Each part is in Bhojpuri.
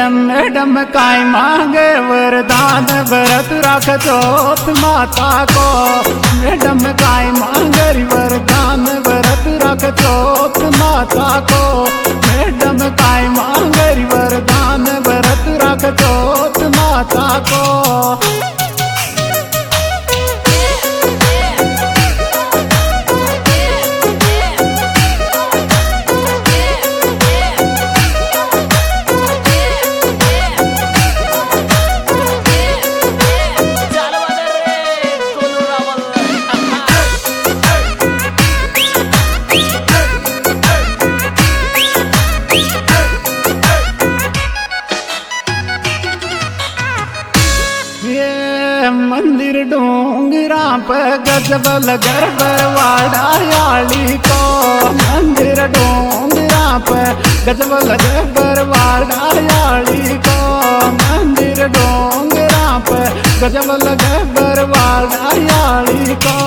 मैडम काय मांगे वरदान व्रत रख चोथ माता को। मैडम काय मांगे वरदान व्रत रख चोथ माता को। मैडम काय मांगे वरदान व्रत रख चोथ माता को। मंदिर डोंगरा पे गजबल गरबरवाड़ा याली को। मंदिर डोंगरा पे गजबल गरबरवाड़ा याली को। मंदिर डोंगरा पे गजबल गरबरवाड़ा याली को।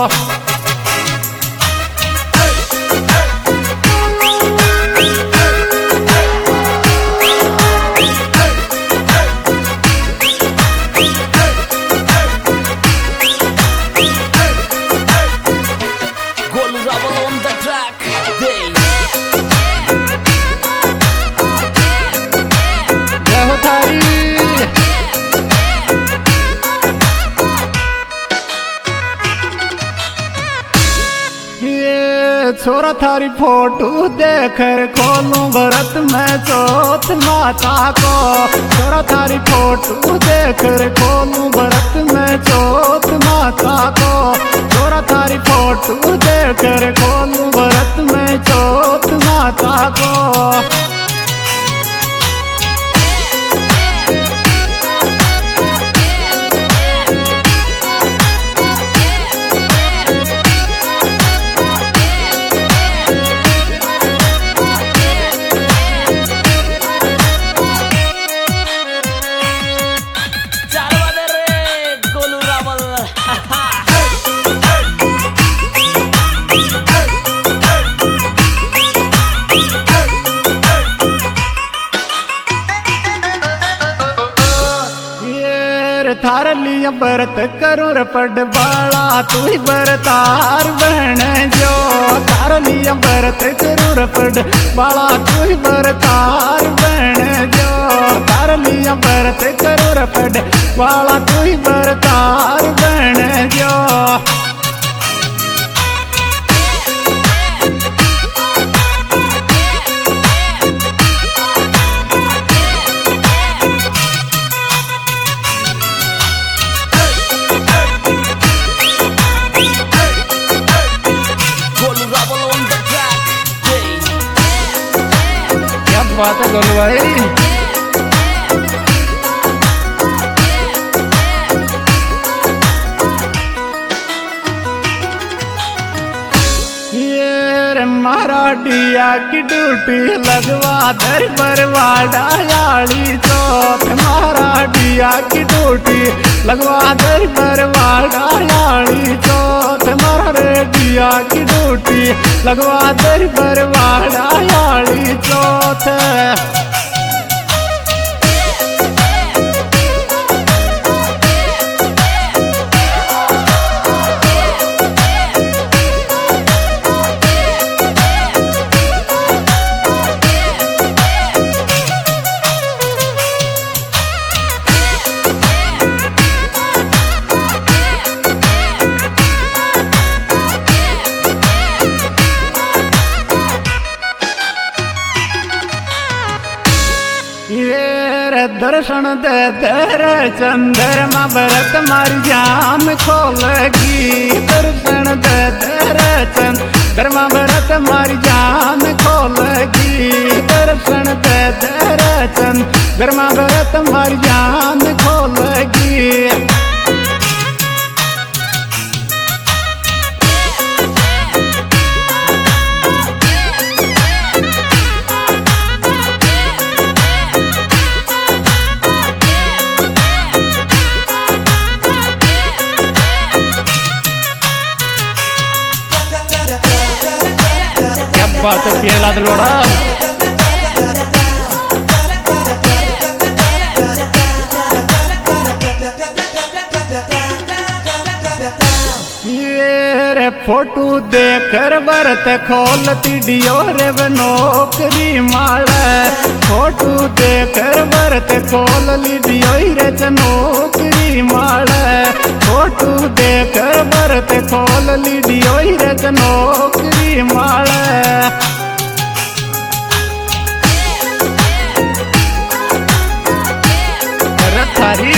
छोरा थारी फोटो देखकर खोलूं व्रत में चौथ माता को। छोरा थारी फोटो देखकर खोलूं व्रत में चौथ माता को। छोरा थारी फोटो देखकर खोलूं व्रत में चौथ माता को। थार लिया व्रत करूं रपड बाला तू ही व्रतार बहन जो। थार लिया व्रत करूं रपड बाला तू ही व्रतार बहन जो। थार लिया व्रत करूं रपड बाला तू ही व्रतार बहन जो। बात है गोलू भाई। ये मराठिया की ड्यूटी लगवा दर बरवाड़ा याली चौथ। मराठिया की ड्यूटी लगवा दर बरवाड़ा याली चौथ। मराठिया की ड्यूटी लगवा दर बरवाड़ा याली चौथ। दर्शन दे तेरे चंद्रमा व्रत मारी जाम खोलेगी। दर्शन दे तेरे चंद्रमा व्रत मारी जाम खोलेगी। दर्शन दे तेरे चंद्रमा व्रत मारी जाम खोलेगी। बात पियला लोड़ा फोटू देकर बरत खोलती डियो रे नौकरी माले। फोटू देकर बरत खोल ली डियो रे नौकरी माले। फोटू देकर बरत खोल ली डियो रे नौकरी माले। थारी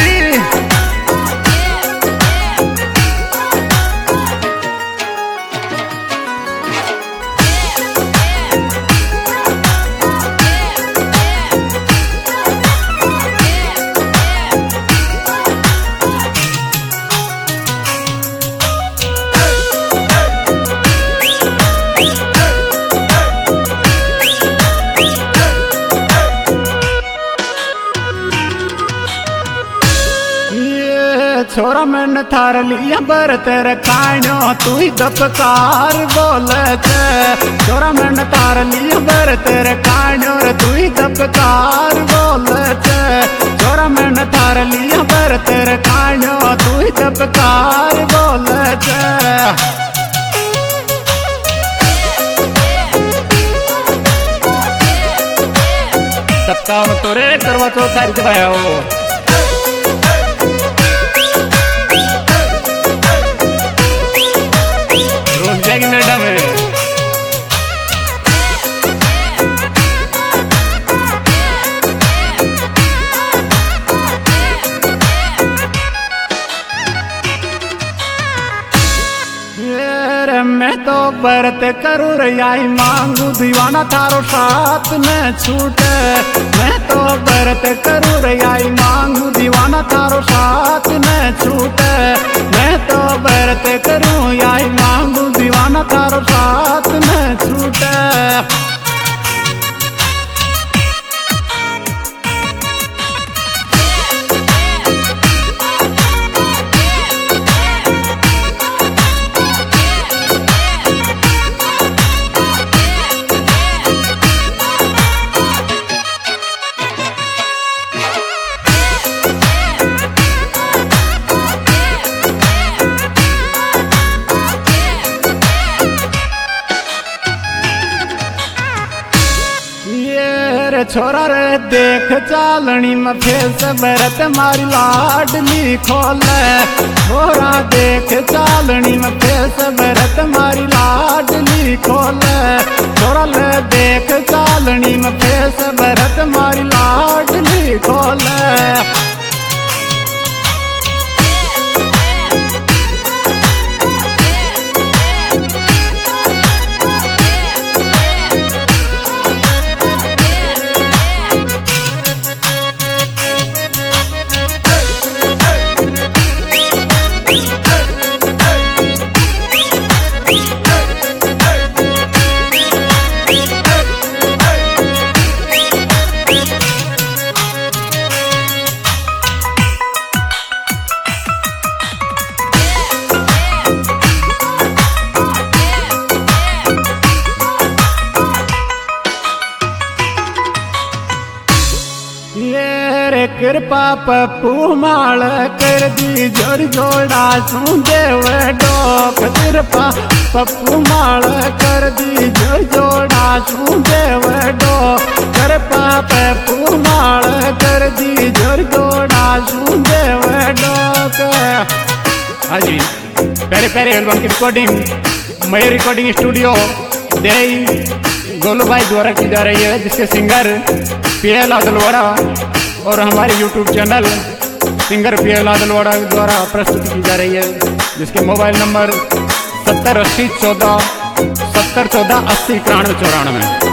छोरा मैंने थार लिया बर तेरे कानो तू ही दपकार बोले थे। छोरा मैंने थार लिया बर तेरे कानो रे तू ही दपकार बोले थे। छोरा मैंने थार लिया बर तेरे कानो तू ही दपकार बोले थे। दबका तोरे करवा चौथ तारीख भाया हो कनाडा में। मैं तो बरत करूँ रयाई मांगू दीवाना थारो साथ में छूटे। मैं तो बरत करूँ रयाई मांगू दीवाना थारो साथ में छूटे। मैं तो बरत करूँ याई मांगू दीवाना थारो साथ में छूटे। छोरा रे देख चालनी में फेस बरत मारी लाडली खोले। छोरा देख चालनी में फेस बरत मारी लाडली खोले। छोरा ले देख चालनी में फेस बरत मारी लाडली खोले। कृपा पप्पू माल कर दी जोर जोड़ा सू देव डोक। कृपा पप्पू माल कर दी जोर जोड़ा सू देव डोक। कृपा पप्पू माल कर दी जोर जोड़ा सू देव डोक। हाँ जी, पहले पहले एल्बम की रिकॉर्डिंग मयूर रिकॉर्डिंग स्टूडियो देई गोलू भाई द्वारा की जा रही है, जिसके सिंगर पीएल आदलवाड़ा और हमारे YouTube channel singer PL Adalwada द्वारा प्रस्तुत की जा रही है, जिसके मोबाइल नंबर 708014 7014 80 91 94।